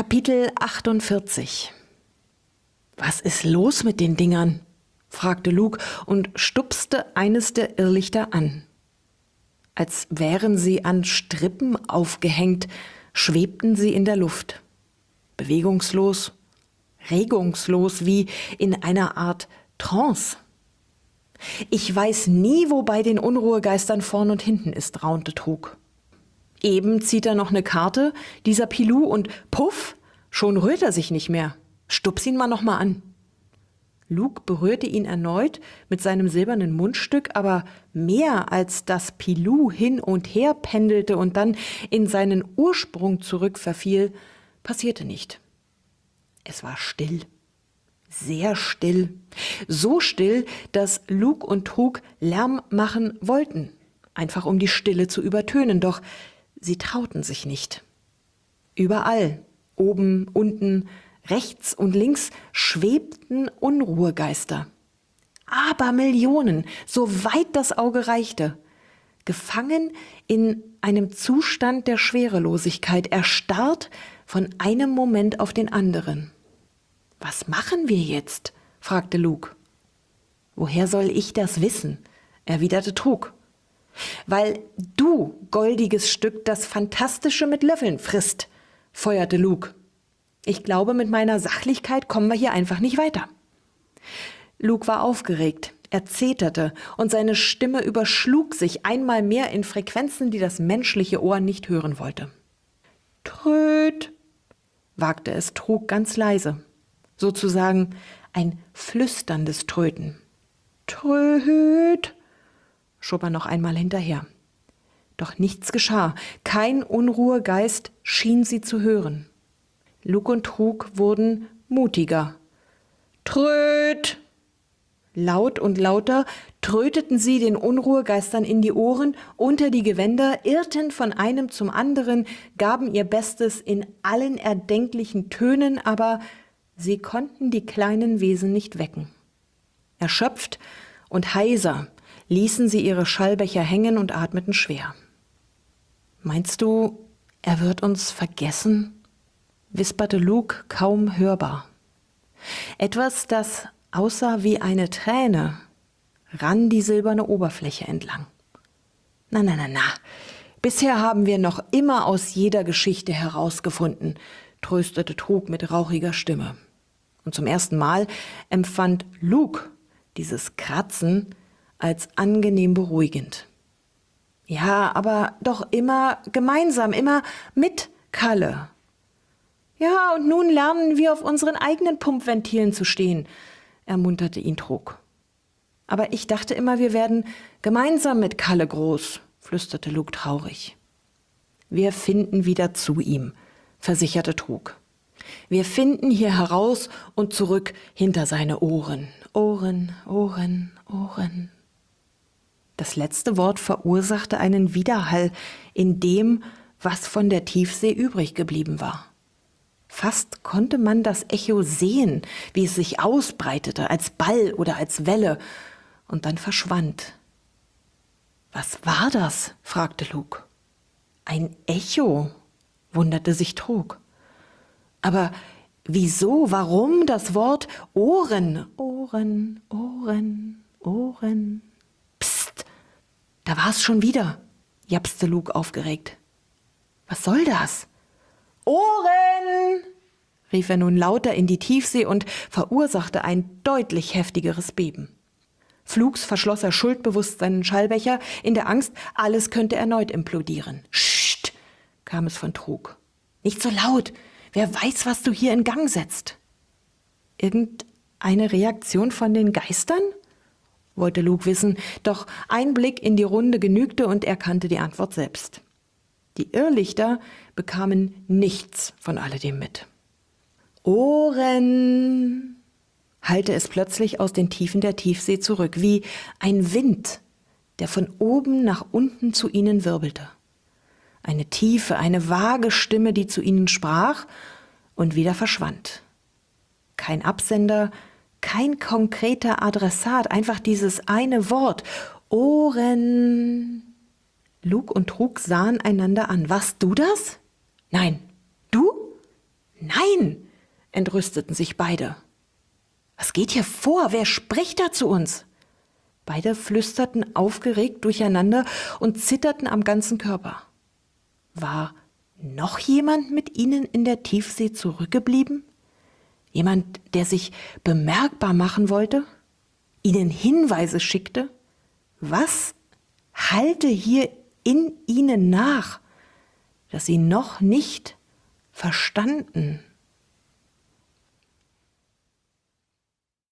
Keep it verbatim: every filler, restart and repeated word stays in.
Kapitel achtundvierzig. »Was ist los mit den Dingern?« fragte Luke und stupste eines der Irrlichter an. Als wären sie an Strippen aufgehängt, schwebten sie in der Luft. Bewegungslos, regungslos, wie in einer Art Trance. »Ich weiß nie, wo bei den Unruhegeistern vorn und hinten ist«, raunte Trug. Eben zieht er noch eine Karte, dieser Pilou, und puff, schon rührt er sich nicht mehr. Stups ihn mal noch mal an. Luke berührte ihn erneut mit seinem silbernen Mundstück, aber mehr als das Pilou hin und her pendelte und dann in seinen Ursprung zurückverfiel, passierte nicht. Es war still. Sehr still. So still, dass Luke und Trug Lärm machen wollten, einfach um die Stille zu übertönen, doch sie trauten sich nicht. Überall, oben, unten, rechts und links schwebten Unruhegeister. Abermillionen, so weit das Auge reichte, gefangen in einem Zustand der Schwerelosigkeit, erstarrt von einem Moment auf den anderen. »Was machen wir jetzt?« fragte Luke. »Woher soll ich das wissen?« erwiderte Trug. »Weil du, goldiges Stück, das Fantastische mit Löffeln frisst«, feuerte Luke. »Ich glaube, mit meiner Sachlichkeit kommen wir hier einfach nicht weiter.« Luke war aufgeregt, er zeterte und seine Stimme überschlug sich einmal mehr in Frequenzen, die das menschliche Ohr nicht hören wollte. »Tröd«, wagte es Trug ganz leise, sozusagen ein flüsterndes Tröten. »Tröd«, schob er noch einmal hinterher. Doch nichts geschah, kein Unruhegeist schien sie zu hören. Luke und Trug wurden mutiger. »Tröd«! Laut und lauter tröteten sie den Unruhegeistern in die Ohren, unter die Gewänder, irrten von einem zum anderen, gaben ihr Bestes in allen erdenklichen Tönen, aber sie konnten die kleinen Wesen nicht wecken. Erschöpft und heiser ließen sie ihre Schallbecher hängen und atmeten schwer. »Meinst du, er wird uns vergessen?« wisperte Luke kaum hörbar. Etwas, das aussah wie eine Träne, rann die silberne Oberfläche entlang. »Na, na, na, na, bisher haben wir noch immer aus jeder Geschichte herausgefunden«, tröstete Trug mit rauchiger Stimme. Und zum ersten Mal empfand Luke dieses Kratzen als angenehm beruhigend. »Ja, aber doch immer gemeinsam, immer mit Kalle.« »Ja, und nun lernen wir auf unseren eigenen Pumpventilen zu stehen«, ermunterte ihn Trug. »Aber ich dachte immer, wir werden gemeinsam mit Kalle groß«, flüsterte Luke traurig. »Wir finden wieder zu ihm«, versicherte Trug. »Wir finden hier heraus und zurück hinter seine Ohren. Ohren, Ohren, Ohren.« Das letzte Wort verursachte einen Widerhall in dem, was von der Tiefsee übrig geblieben war. Fast konnte man das Echo sehen, wie es sich ausbreitete, als Ball oder als Welle, und dann verschwand. »Was war das?« fragte Luke. »Ein Echo«, wunderte sich Trug. »Aber wieso, warum das Wort Ohren? Ohren, Ohren, Ohren?« »Psst, da war es schon wieder«, japste Luke aufgeregt. »Was soll das?« »Ohren«, rief er nun lauter in die Tiefsee und verursachte ein deutlich heftigeres Beben. Flugs verschloss er schuldbewusst seinen Schallbecher, in der Angst, alles könnte erneut implodieren. »Scht«, kam es von Trug. »Nicht so laut, wer weiß, was du hier in Gang setzt.« »Irgendeine Reaktion von den Geistern?« wollte Luke wissen, doch ein Blick in die Runde genügte und er kannte die Antwort selbst. Die Irrlichter bekamen nichts von alledem mit. »Ohren«, hallte es plötzlich aus den Tiefen der Tiefsee zurück, wie ein Wind, der von oben nach unten zu ihnen wirbelte. Eine tiefe, eine vage Stimme, die zu ihnen sprach und wieder verschwand. Kein Absender, kein konkreter Adressat, einfach dieses eine Wort, Ohren. Luke und Trug sahen einander an. »Warst du das?« »Nein.« »Du?« »Nein!« Nein, entrüsteten sich beide. Was geht hier vor? Wer spricht da zu uns? Beide flüsterten aufgeregt durcheinander und zitterten am ganzen Körper. War noch jemand mit ihnen in der Tiefsee zurückgeblieben? Jemand, der sich bemerkbar machen wollte? Ihnen Hinweise schickte? Was halte hier in ihnen nach, das sie noch nicht verstanden?